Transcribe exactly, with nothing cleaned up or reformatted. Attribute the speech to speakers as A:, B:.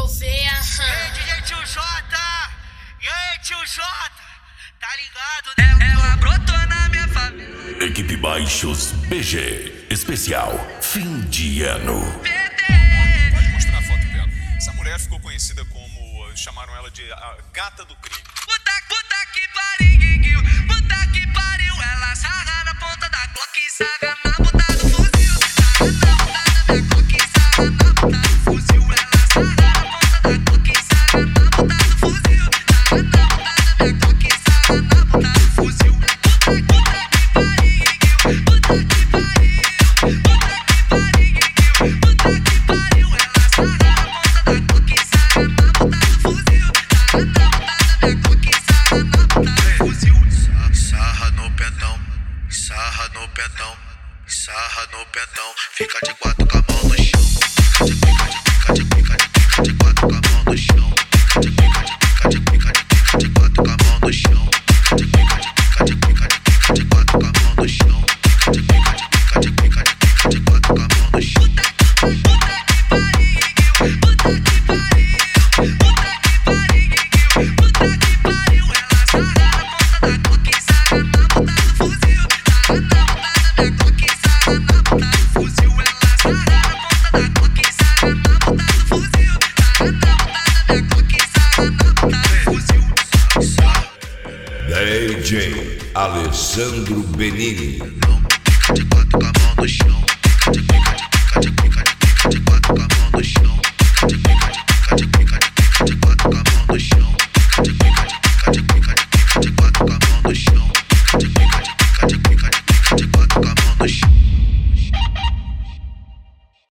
A: Gouveia.
B: Ei, D J Tio J! E aí, Tio J? Tá ligado, né?
C: Ela brotou na minha família.
D: Equipe Baixos B G. Especial Fim de Ano.
E: Pode mostrar a foto dela. Essa mulher ficou conhecida como... Chamaram ela de a gata do crime.
C: Puta, puta que pariu, puta que pariu. Ela sarra na ponta da Glock e sarra na ponta do fuzil. Sarra na ponta da Glock e sarra na ponta do fuzil. Ela sarra na ponta da Glock e sarra na ponta do fuzil. Sarra na ponta da Glock e sarra na ponta do fuzil. Puta, puta que pariu, puta que pariu. Puta que pariu, puta que pariu. Ela sarra na ponta da Glock e sarra na ponta do fuzil. Sarra na ponta da Glock e sarra na ponta do fuzil.
B: Sarra no pentão, sarra no pentão, sarra no pentão. Fica de quatro com a mão no chão. Fica de, fica de, fica de, fica de, fica de quatro com a mão no chão. Fica de, fica de, fica de, fica de, fica de quatro com a mão no chão. Fica de, fica de, fica de, fica de, fica de quatro com a mão no chão. Fica de, fica de, fica de, fica de, fica de quatro com a mão no chão.
C: Puta que pariu, puta que pariu, puta que pariu, puta que pariu. Ela sarra na ponta da Glock e sarra na ponta do fuzil. Sarra na ponta da Glock e sarra na ponta do fuzil. Ela sarra na ponta da Glock e sarra na ponta do fuzil. Sarra na ponta da Glock e sarra na ponta do fuzil.
D: D J Alessandro Benini.
B: Fica de quatro com a mão no chão.